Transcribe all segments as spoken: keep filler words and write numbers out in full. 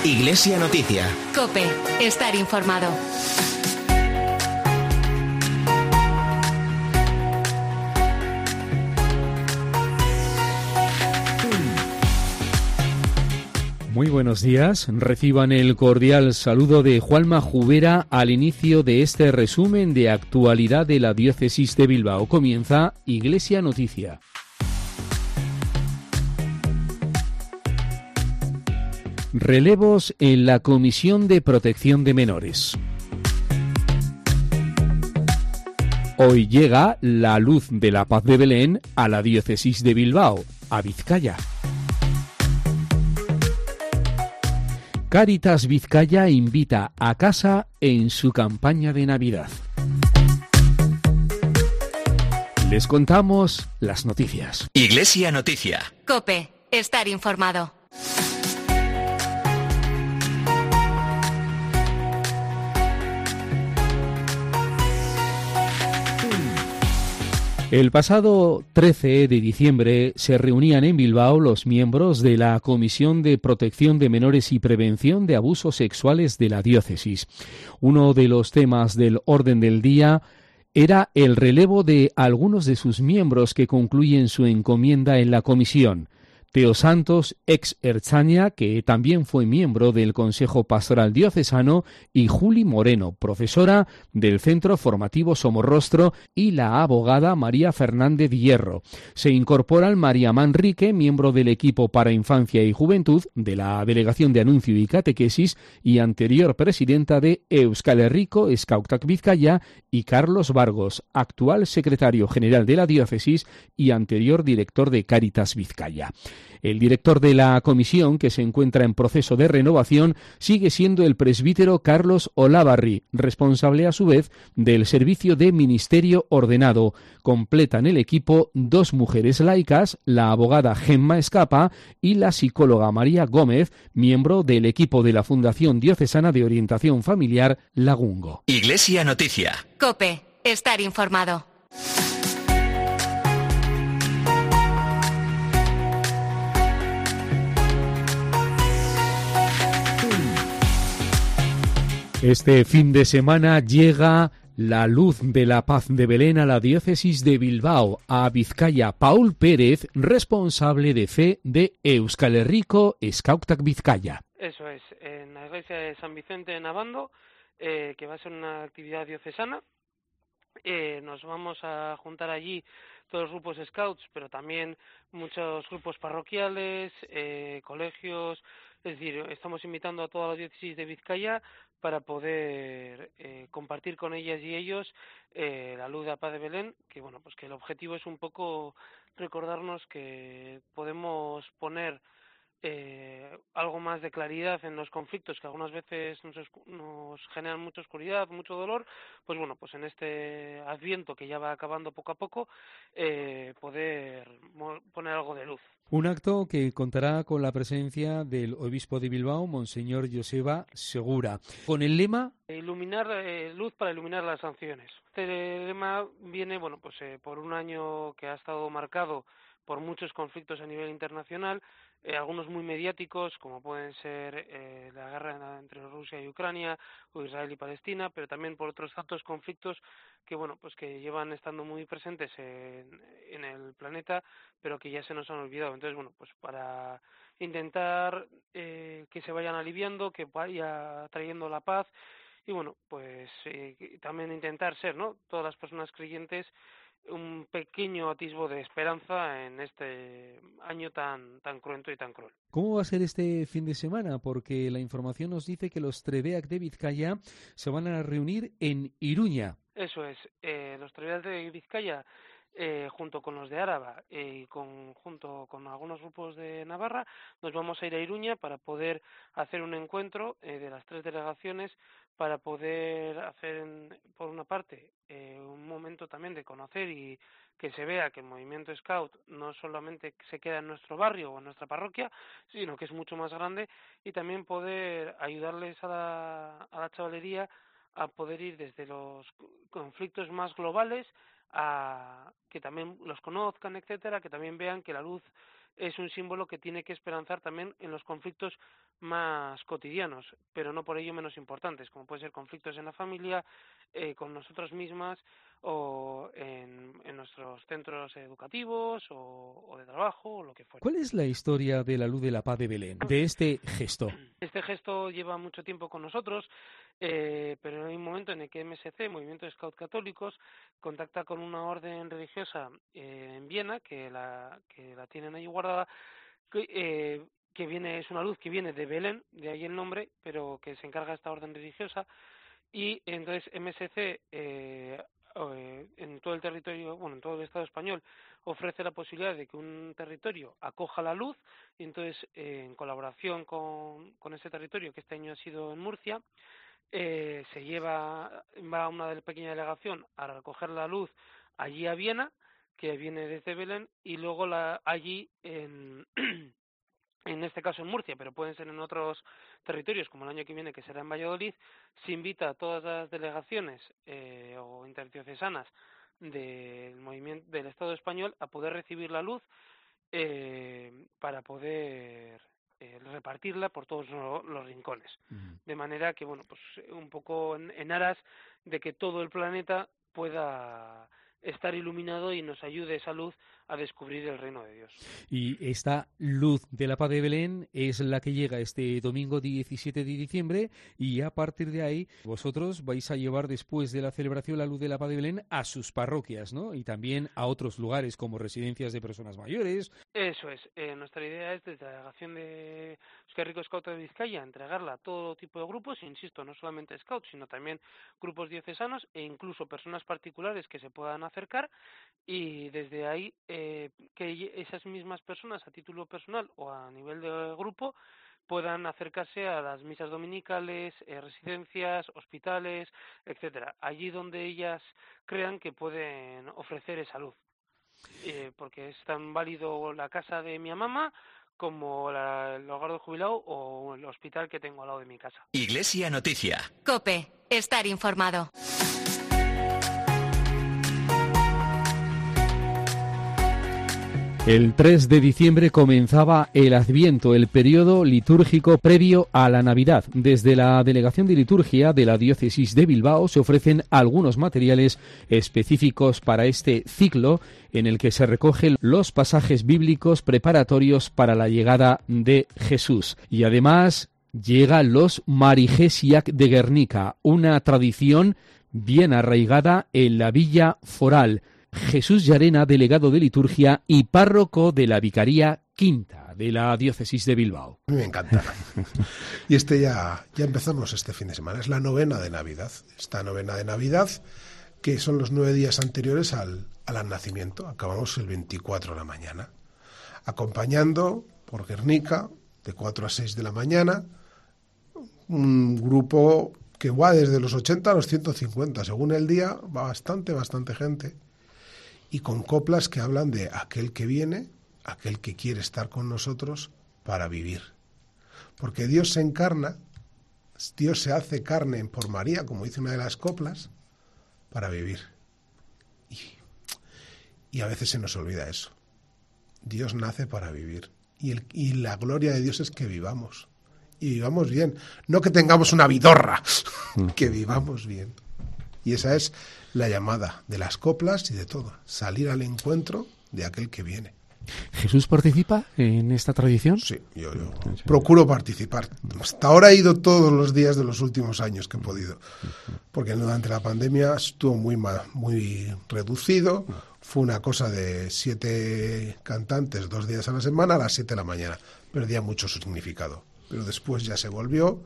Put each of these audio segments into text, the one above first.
Iglesia Noticia. COPE. Estar informado. Muy buenos días. Reciban el cordial saludo de Juanma Jubera al inicio de este resumen de actualidad de la Diócesis de Bilbao. Comienza Iglesia Noticia. Relevos en la Comisión de Protección de Menores. Hoy llega la luz de la paz de Belén a la Diócesis de Bilbao, a Vizcaya. Cáritas Vizcaya invita a casa en su campaña de Navidad. Les contamos las noticias. Iglesia Noticia. COPE. Estar informado. El pasado trece de diciembre se reunían en Bilbao los miembros de la Comisión de Protección de Menores y Prevención de Abusos Sexuales de la Diócesis. Uno de los temas del orden del día era el relevo de algunos de sus miembros que concluyen su encomienda en la comisión. Teo Santos, ex Ertzaina, que también fue miembro del Consejo Pastoral Diocesano, y Juli Moreno, profesora del Centro Formativo Somorrostro, y la abogada María Fernández Hierro. Se incorporan María Manrique, miembro del equipo para Infancia y Juventud de la Delegación de Anuncio y Catequesis y anterior presidenta de Euskal Herriko Skautak Vizcaya, y Carlos Vargos, actual secretario general de la diócesis y anterior director de Cáritas Vizcaya. El director de la comisión, que se encuentra en proceso de renovación, sigue siendo el presbítero Carlos Olavarri, responsable a su vez del servicio de ministerio ordenado. Completan el equipo dos mujeres laicas, la abogada Gemma Escapa y la psicóloga María Gómez, miembro del equipo de la Fundación Diocesana de Orientación Familiar Lagungo. Iglesia Noticia. COPE. Estar informado. Este fin de semana llega la luz de la paz de Belén a la Diócesis de Bilbao, a Vizcaya. Paul Pérez, responsable de fe de Euskal Herriko Skautak Vizcaya. Eso es, en la iglesia de San Vicente en Abando, eh, que va a ser una actividad diocesana. Eh, nos vamos a juntar allí todos los grupos scouts, pero también muchos grupos parroquiales, eh, colegios. Es decir, estamos invitando a toda la diócesis de Vizcaya para poder eh, compartir con ellas y ellos eh, la luz de la paz de Belén, que bueno, pues que el objetivo es un poco recordarnos que podemos poner eh, algo más de claridad en los conflictos que algunas veces nos, nos generan mucha oscuridad, mucho dolor. Pues bueno, pues en este Adviento que ya va acabando poco a poco, eh, poder poner algo de luz. Un acto que contará con la presencia del obispo de Bilbao, Monseñor Joseba Segura, con el lema iluminar eh, luz para iluminar las sanciones. Este lema viene, bueno, pues eh, por un año que ha estado marcado por muchos conflictos a nivel internacional, eh, algunos muy mediáticos, como pueden ser eh, la guerra entre Rusia y Ucrania, o Israel y Palestina, pero también por otros tantos conflictos que, bueno, pues que llevan estando muy presentes en, en el planeta, pero que ya se nos han olvidado. Entonces, bueno, pues para intentar eh, que se vayan aliviando, que vaya trayendo la paz, y bueno, pues eh, también intentar ser, ¿no?, todas las personas creyentes, un pequeño atisbo de esperanza en este año tan tan cruento y tan cruel. ¿Cómo va a ser este fin de semana? Porque la información nos dice que los Trebeak de Vizcaya se van a reunir en Iruña. Eso es, eh, los Trebeak de Vizcaya, eh, junto con los de Áraba y eh, con, junto con algunos grupos de Navarra, nos vamos a ir a Iruña para poder hacer un encuentro eh, de las tres delegaciones, para poder hacer, por una parte, eh, un momento también de conocer y que se vea que el movimiento Scout no solamente se queda en nuestro barrio o en nuestra parroquia, sino que es mucho más grande, y también poder ayudarles a la, a la chavalería a poder ir desde los conflictos más globales a que también los conozcan, etcétera, que también vean que la luz es un símbolo que tiene que esperanzar también en los conflictos más cotidianos, pero no por ello menos importantes, como pueden ser conflictos en la familia, eh, con nosotras mismas o en, en nuestros centros educativos o, o de trabajo o lo que fuera. ¿Cuál es la historia de la Luz de la Paz de Belén, de este gesto? Este gesto lleva mucho tiempo con nosotros, eh, pero hay un momento en el que M S C, Movimiento de Scout Católicos, contacta con una orden religiosa eh, en Viena, que la, que la tienen ahí guardada, que, eh, que viene, es una luz que viene de Belén, de ahí el nombre, pero que se encarga esta orden religiosa, y entonces M S C eh, en todo el territorio, bueno, en todo el Estado español, ofrece la posibilidad de que un territorio acoja la luz, y entonces eh, en colaboración con, con ese territorio, que este año ha sido en Murcia, eh, se lleva, va una pequeña delegación a recoger la luz allí a Viena, que viene desde Belén, y luego la allí en en este caso en Murcia, pero pueden ser en otros territorios, como el año que viene, que será en Valladolid, se invita a todas las delegaciones eh, o interdiocesanas del movimiento del Estado español a poder recibir la luz eh, para poder eh, repartirla por todos los, los rincones. Uh-huh. De manera que, bueno, pues un poco en, en aras de que todo el planeta pueda estar iluminado y nos ayude esa luz a descubrir el reino de Dios. Y esta luz de la Paz de Belén es la que llega este domingo diecisiete de diciembre, y a partir de ahí vosotros vais a llevar después de la celebración la luz de la Paz de Belén a sus parroquias, ¿no? Y también a otros lugares como residencias de personas mayores. Eso es. Eh, nuestra idea es desde la delegación de Euskal Herriko Scout de Vizcaya entregarla a todo tipo de grupos, insisto, no solamente scouts, sino también grupos diocesanos e incluso personas particulares que se puedan acercar, y desde ahí eh, que esas mismas personas a título personal o a nivel de grupo puedan acercarse a las misas dominicales, eh, residencias, hospitales, etcétera, allí donde ellas crean que pueden ofrecer esa luz, eh, porque es tan válido la casa de mi mamá como la, el hogar del jubilado o el hospital que tengo al lado de mi casa. Iglesia Noticia. COPE, estar informado. El tres de diciembre comenzaba el Adviento, el periodo litúrgico previo a la Navidad. Desde la Delegación de Liturgia de la Diócesis de Bilbao se ofrecen algunos materiales específicos para este ciclo, en el que se recogen los pasajes bíblicos preparatorios para la llegada de Jesús. Y además llegan los Marigesiak de Guernica, una tradición bien arraigada en la Villa Foral. Jesús Llarena, delegado de liturgia y párroco de la Vicaría Quinta de la Diócesis de Bilbao. A mí me encanta. Y este ya, ya empezamos este fin de semana. Es la novena de Navidad. Esta novena de Navidad, que son los nueve días anteriores al, al nacimiento. Acabamos el veinticuatro de la mañana. Acompañando por Guernica, de cuatro a seis de la mañana, un grupo que va desde los ochenta a los ciento cincuenta. Según el día, va bastante, bastante gente. Y con coplas que hablan de aquel que viene, aquel que quiere estar con nosotros para vivir. Porque Dios se encarna, Dios se hace carne por María, como dice una de las coplas, para vivir. Y, y a veces se nos olvida eso. Dios nace para vivir. Y, el, y la gloria de Dios es que vivamos. Y vivamos bien. No que tengamos una vidorra, que vivamos bien. Y esa es la llamada de las coplas y de todo, salir al encuentro de aquel que viene. ¿Jesús participa en esta tradición? Sí, yo, yo procuro participar. Hasta ahora he ido todos los días de los últimos años que he podido, porque durante la pandemia estuvo muy, muy reducido, fue una cosa de siete cantantes dos días a la semana a las siete de la mañana, perdía mucho su significado, pero después ya se volvió,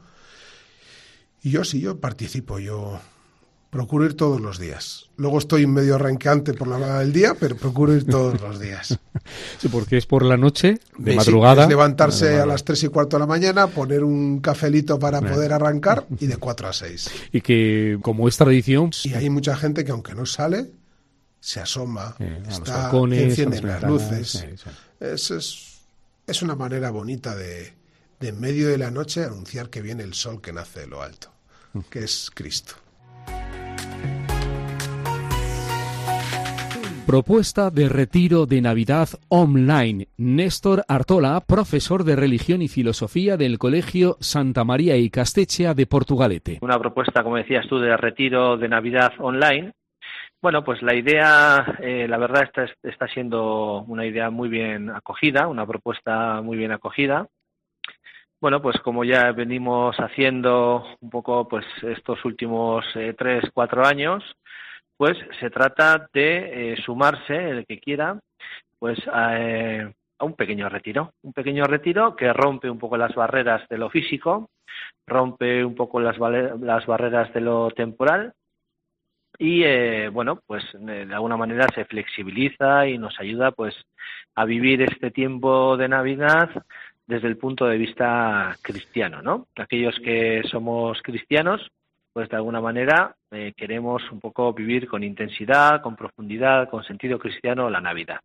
y yo sí, yo participo, yo... Procuro ir todos los días. Luego estoy medio arranqueante por la hora del día, pero procuro ir todos los días. Sí, porque es por la noche, de sí, madrugada. Es levantarse a las tres y cuarto de la mañana, poner un cafelito para Bien. poder arrancar y de cuatro a seis. Y que, como es tradición... Y hay mucha gente que, aunque no sale, se asoma, eh, está, balcones, enciende las ventanas, luces. Sí, sí. Es, es, es una manera bonita de, de, en medio de la noche, anunciar que viene el sol que nace de lo alto, que es Cristo. Propuesta de retiro de Navidad online. Néstor Artola, profesor de Religión y Filosofía del Colegio Santa María y Castechea de Portugalete. Una propuesta, como decías tú, de retiro de Navidad online. Bueno, pues la idea, eh, la verdad, está, está siendo una idea muy bien acogida, una propuesta muy bien acogida. Bueno, pues como ya venimos haciendo un poco pues estos últimos eh, tres, cuatro años, pues se trata de eh, sumarse, el que quiera, pues a, eh, a un pequeño retiro. Un pequeño retiro que rompe un poco las barreras de lo físico, rompe un poco las, las barreras de lo temporal y, eh, bueno, pues de alguna manera se flexibiliza y nos ayuda pues a vivir este tiempo de Navidad desde el punto de vista cristiano, ¿no? Aquellos que somos cristianos, pues de alguna manera eh, queremos un poco vivir con intensidad, con profundidad, con sentido cristiano la Navidad.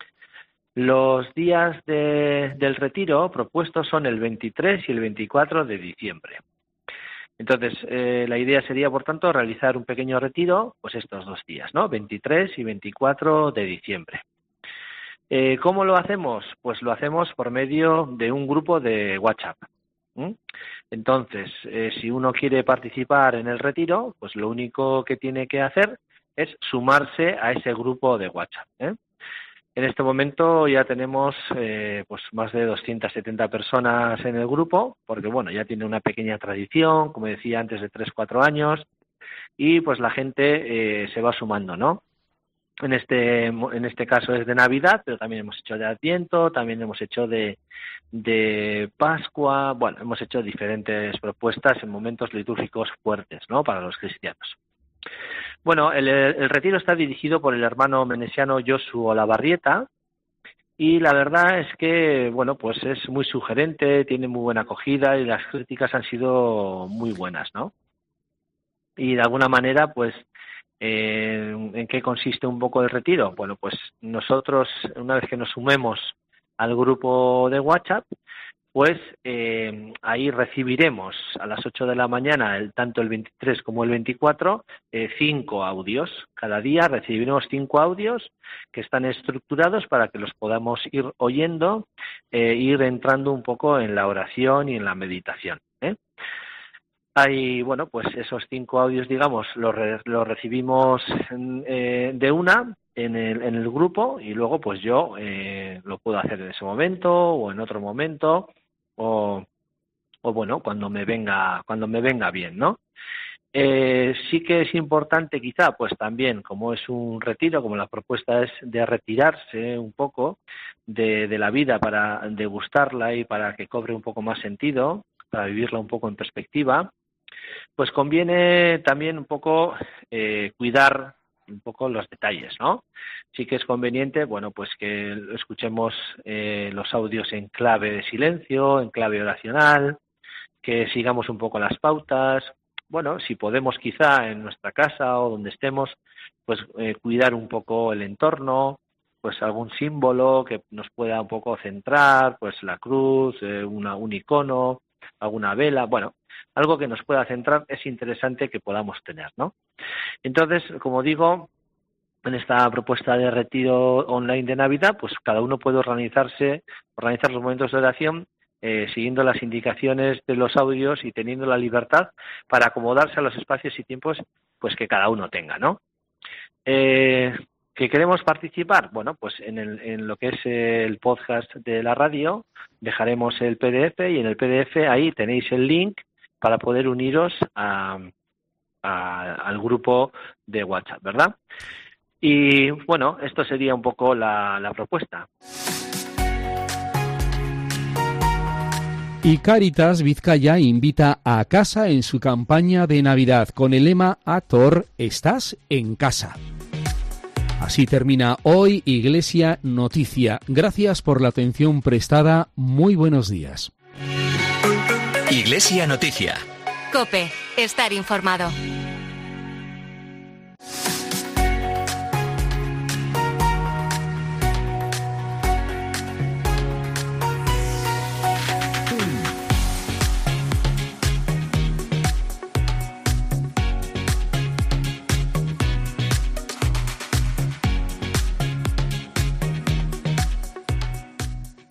Los días de, del retiro propuestos son el veintitrés y el veinticuatro de diciembre. Entonces, eh, la idea sería, por tanto, realizar un pequeño retiro, pues estos dos días, ¿no? veintitrés y veinticuatro de diciembre. Eh, ¿Cómo lo hacemos? Pues lo hacemos por medio de un grupo de WhatsApp. ¿Mm? Entonces, eh, si uno quiere participar en el retiro, pues lo único que tiene que hacer es sumarse a ese grupo de WhatsApp, ¿eh? En este momento ya tenemos eh, pues más de doscientas setenta personas en el grupo, porque bueno, ya tiene una pequeña tradición, como decía antes, de tres cuatro años, y pues la gente eh, se va sumando, ¿no? En este en este caso es de Navidad, pero también hemos hecho de Adviento, también hemos hecho de, de Pascua, bueno, hemos hecho diferentes propuestas en momentos litúrgicos fuertes, ¿no?, para los cristianos. Bueno, el, el retiro está dirigido por el hermano menesiano Josu Olavarrieta y la verdad es que, bueno, pues es muy sugerente, tiene muy buena acogida y las críticas han sido muy buenas, ¿no? Y de alguna manera, pues, Eh, ¿en qué consiste un poco el retiro? Bueno, pues nosotros, una vez que nos sumemos al grupo de WhatsApp, pues eh, ahí recibiremos a las ocho de la mañana, el, tanto el veintitrés como el veinticuatro, eh, cinco audios. Cada día recibiremos cinco audios que están estructurados para que los podamos ir oyendo, eh, ir entrando un poco en la oración y en la meditación, ¿eh? Hay, bueno, pues esos cinco audios, digamos, los, re, los recibimos eh, de una en el, en el grupo y luego pues yo eh, lo puedo hacer en ese momento o en otro momento o, o bueno, cuando me venga, cuando me venga bien, ¿no? Eh, sí que es importante quizá, pues también, como es un retiro, como la propuesta es de retirarse un poco de, de la vida para degustarla y para que cobre un poco más sentido, para vivirla un poco en perspectiva, pues conviene también un poco eh, cuidar un poco los detalles, ¿no? Sí que es conveniente, bueno, pues que escuchemos eh, los audios en clave de silencio, en clave oracional, que sigamos un poco las pautas. Bueno, si podemos quizá en nuestra casa o donde estemos, pues eh, cuidar un poco el entorno, pues algún símbolo que nos pueda un poco centrar, pues la cruz, eh, una, un icono, alguna vela, bueno, algo que nos pueda centrar es interesante que podamos tener, ¿no? Entonces, como digo, en esta propuesta de retiro online de Navidad, pues cada uno puede organizarse, organizar los momentos de oración eh, siguiendo las indicaciones de los audios y teniendo la libertad para acomodarse a los espacios y tiempos pues que cada uno tenga, ¿no? Eh, ¿Que queremos participar? Bueno, pues en, el, en lo que es el podcast de la radio dejaremos el P D F y en el P D F ahí tenéis el link para poder uniros a, a, al grupo de WhatsApp, ¿verdad? Y bueno, esto sería un poco la, la propuesta. Y Cáritas Vizcaya invita a casa en su campaña de Navidad con el lema Ator, estás en casa. Así termina hoy Iglesia Noticia. Gracias por la atención prestada. Muy buenos días. Iglesia Noticia. COPE. Estar informado.